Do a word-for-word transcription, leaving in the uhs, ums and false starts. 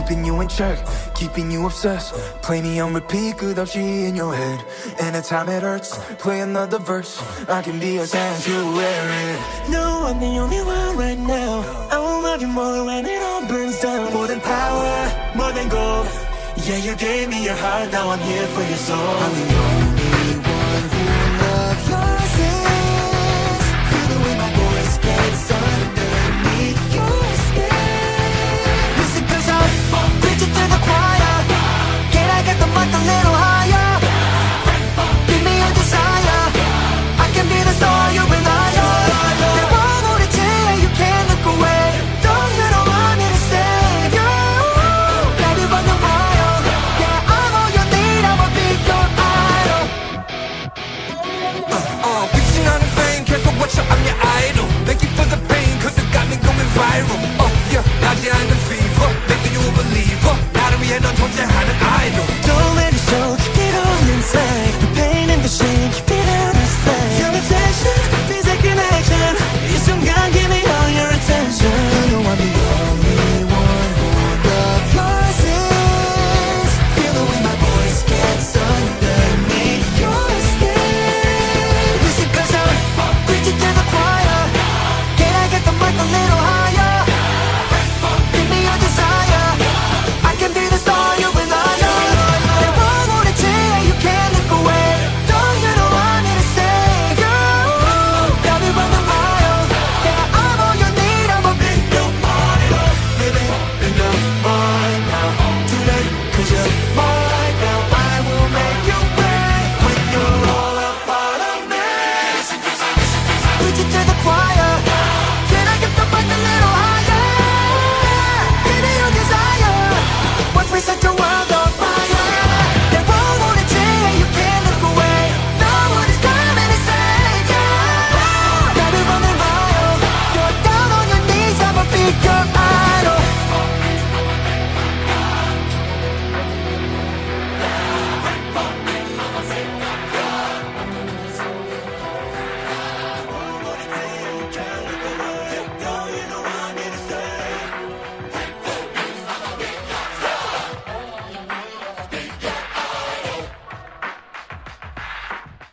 keeping you in check, keeping you obsessed. Play me on repeat, 끝없이 in your head. Anytime it hurts, play another verse. I can be a sanctuary. No, I'm the only one right now. I will love you more when it all burns down. More than power, more than gold. Yeah, you gave me your heart, now I'm here for your soul. I'm the only